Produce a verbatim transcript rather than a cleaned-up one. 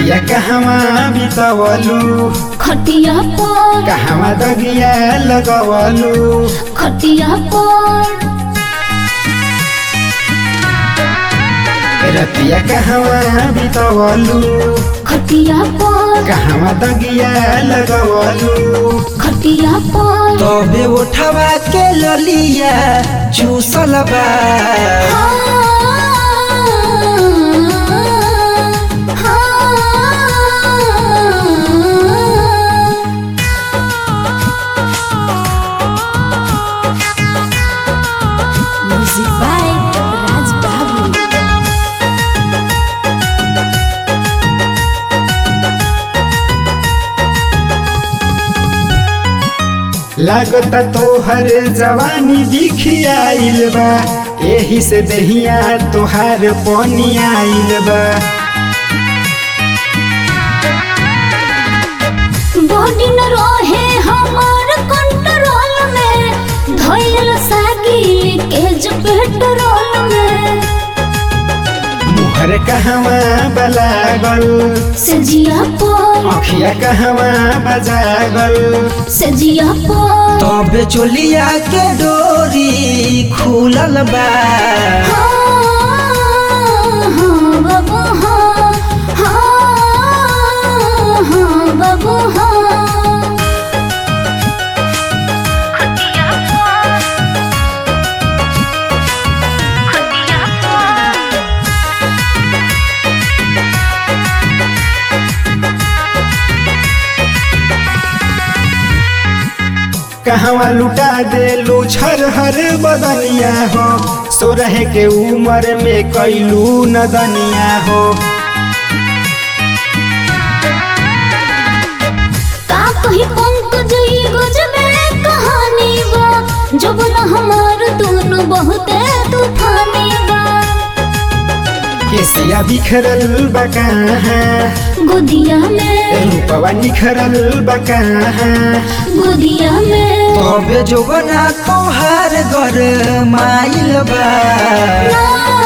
रतिया कहवा बितवलू खटिया पर कहवा दगिया लगवलू खटिया पर रतिया कहवा बितवलू खटिया पर कहवा दगिया लगवलू खटिया पर तबे उठवा के ललिया चूसल बा म्यूजिक बाय राज बाबू। लागता तोहर जवानी दिखी आइल बा एही से दहिया तोहार पानी आइल बा बॉडी न रहे हमार कंट्रोल में धइल सागिल के जो पेट्रोल में मुहर कहवा बलागल सजिया पर अखिया कहवा बजागल सजिया पर तबे चोलिया के डोरी खुलल बा हाँ, हाँ बाबू हाँ, हाँ, हाँ बाबू हाँ। कहवा लुटा दे लो छर हर बदनिया हो सोरह के उम्र में कैलू नदनिया हो का कही पंकज ई गजबे कहानी बा जब न हमार दोनों बहुते तूफानी बा केसिया बिखरल बा कहाँ गोदिया में रूपवा निखरल बा कहाँ गोदिया में तबे जोगना तोहार घर माइल बा ना